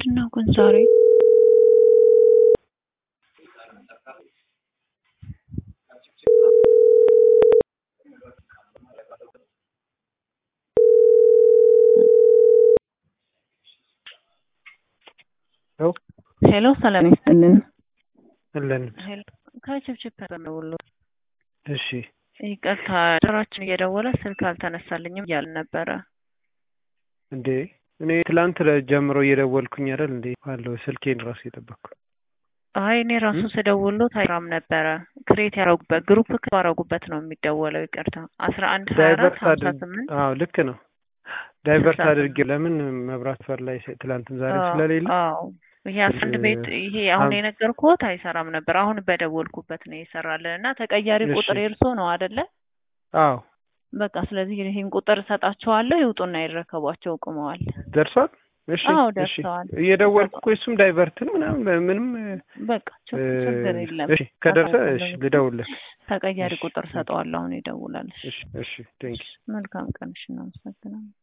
ምንድነው ግን ዛሬ ሄሎ ሰላም ይስጥልን ሄሎ ከችብችብ ነው እሺ ይቅርታ ድራችን እየደወለ ስልክ አልተነሳልኝም እያልን ነበረ እንዴ እኔ ትላንት ጀምሮ እየደወልኩኝ አይደል እንዴ ባለው ስልኬን ራስ እየጠበቅኩ አይ እኔ ራሱ ስደውልሎት አይራም ነበረ ክሬት ያረጉበት ግሩፕ ካረጉበት ነው የሚደወለው ይቅርታ 112458 አዎ ልክ ነው ዳይቨርት አድርጌ ለምን መብራት ፈር ላይ ትላንትም ዛሬ ስለሌለ አዎ ይሄ አፍንድ ቤት ይሄ አሁን የነገርኩት አይሰራም ነበር አሁን በደወልኩበት ነው ይሰራልና ተቀያሪ ቁጥር ይርሶ ነው አይደለ አዎ በቃ ስለዚህ ይሄን ቁጥር ሰጣቸዋለሁ ይውጡና ይረከቧቸው ቆመዋል ደርሷል እሺ እሺ እየደወልኩ እሱም ዳይቨርትን ምንም በቃ ችግር የለም እሺ ከደረሰ እሺ ልደውልልህ ተቀያሪ ቁጥር ሰጣዋለሁ አሁን ይደውላል እሺ ቴንክ ዩ መልካም ቀን እሺ እናመሰግናለን